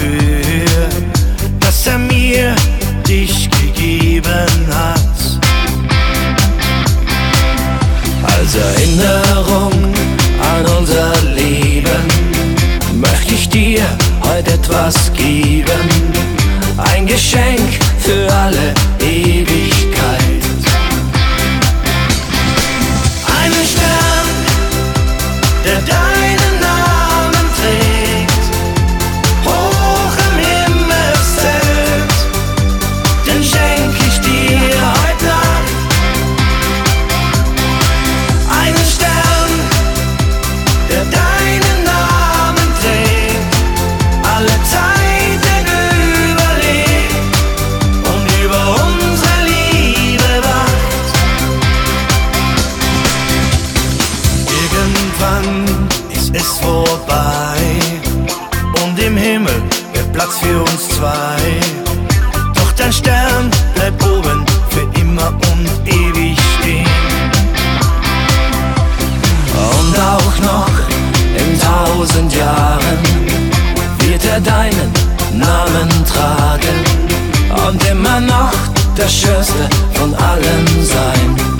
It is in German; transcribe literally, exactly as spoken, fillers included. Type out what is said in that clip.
dafür, dass er mir dich gegeben hat. Als Erinnerung an unser Leben möchte ich dir heute etwas geben, ein Geschenk für alle Ewigkeit. Einen Stern, der deinen Namen trägt, hoch im Himmelszelt, den schenk ich dir heute Nacht. Einen Stern, der deinen Namen trägt, alle Zeiten überlebt und über unsere Liebe wacht. Irgendwann ist es vorbei und im Himmel wird Platz für uns zwei. Doch dein Stern bleibt oben für immer und ewig stehen. Und auch noch in tausend Jahren wird er deinen Namen tragen und immer noch der schönste von allen sein.